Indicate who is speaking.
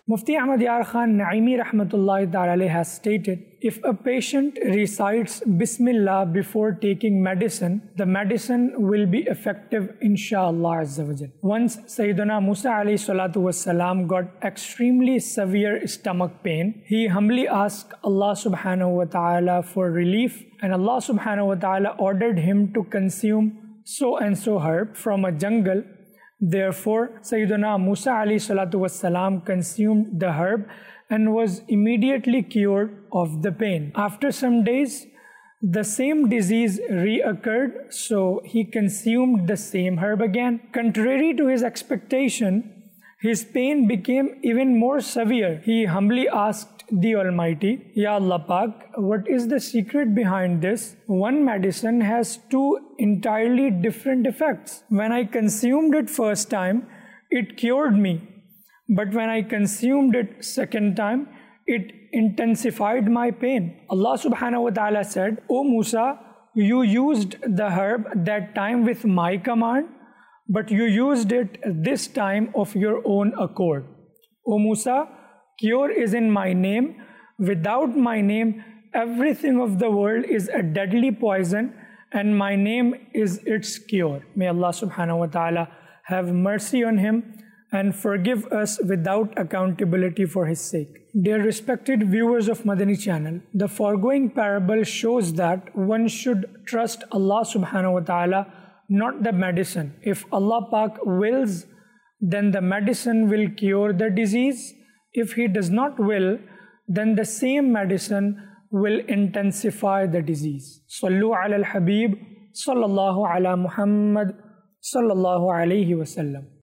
Speaker 1: Mufti Ahmad Yar Khan Naimi Rahmatullahi Ta'ala has stated, if a patient recites Bismillah before taking medicine, the medicine will be effective inshallah Azza wa Jal. Once Sayyidina Musa alayhi salatu wassalam got extremely severe stomach pain. He humbly asked Allah subhanahu wa ta'ala for relief, and Allah subhanahu wa ta'ala ordered him to consume so and so herb from a jungle. Therefore, Sayyidina Musa alayhi salatu wassalam consumed the herb and was immediately cured of the pain. After some days, the same disease reoccurred, so he consumed the same herb again. Contrary to his expectation, his pain became even more severe. He humbly asked the Almighty, Ya Allah Pak, what is the secret behind this? One medicine has two entirely different effects. When I consumed it first time, it cured me. But when I consumed it second time, it intensified my pain. Allah subhanahu wa ta'ala said, O Musa, you used the herb that time with my command, but you used it this time of your own accord. O Musa, cure is in my name. Without my name, everything of the world is a deadly poison, and my name is its cure. May Allah subhanahu wa ta'ala have mercy on him and forgive us without accountability for his sake. Dear respected viewers of Madani channel, the foregoing parable shows that one should trust Allah subhanahu wa ta'ala, not the medicine. If Allah Pak wills, then the medicine will cure the disease. If He does not will, then the same medicine will intensify the disease. Sallu ala al-Habib, sallallahu ala Muhammad, sallallahu alayhi wa sallam.